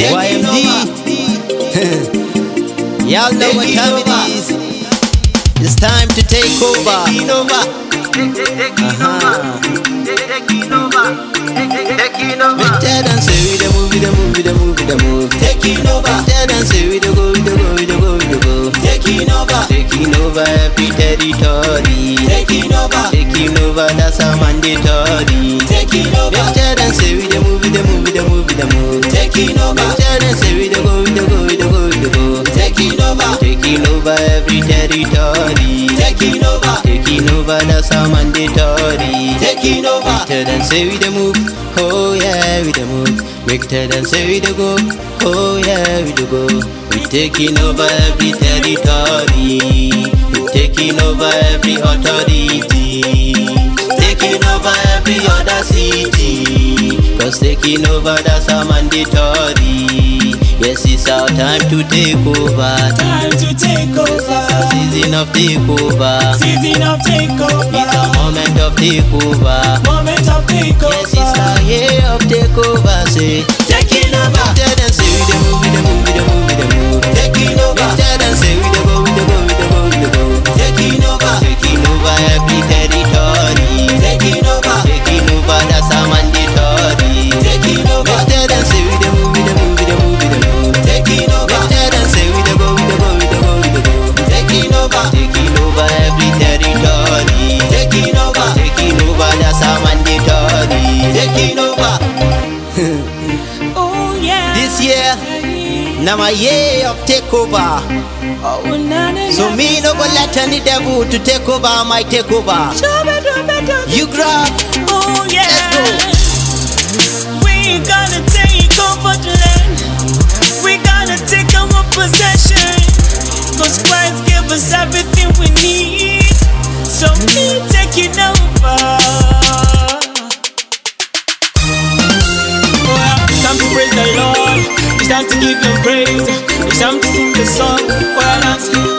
YMD. Y'all know what time it is. It's time to take over. Better than say we the move. Taking over. Better than say we the go. Taking over every territory. Taking over, that's a mandatory. Better than say we the move. Taking over. Better than say we the go. Taking over every territory. Taking over, that's a mandatory. Better than say we the move. Oh yeah, we the move. Better than say we the go. Oh yeah, we the go. We taking over every territory. We taking over every authority. Taking over every other city. Cause taking over, that's a mandatory. Yes, it's our time to take over. Season of takeover. It's a moment of takeover. Yes, it's our year of takeover. Say, taking over. Better than say we the move. Taking over. Better than say we the go. Taking over every territory. Taking over, that's a mandatory. Better than say we the move. Taking over every territory. Taking over, that's a mandatory. Taking over. Oh yeah. This year, now my year of takeover. So me no go let any devil to take over my takeover. You grab. Oh yeah. Let's go. We gotta take over the land. We gotta take our possession. Cause Christ gave us everything we need. So we taking over. Time to praise the Lord. It's time to give Him praise. It's time to sing the song.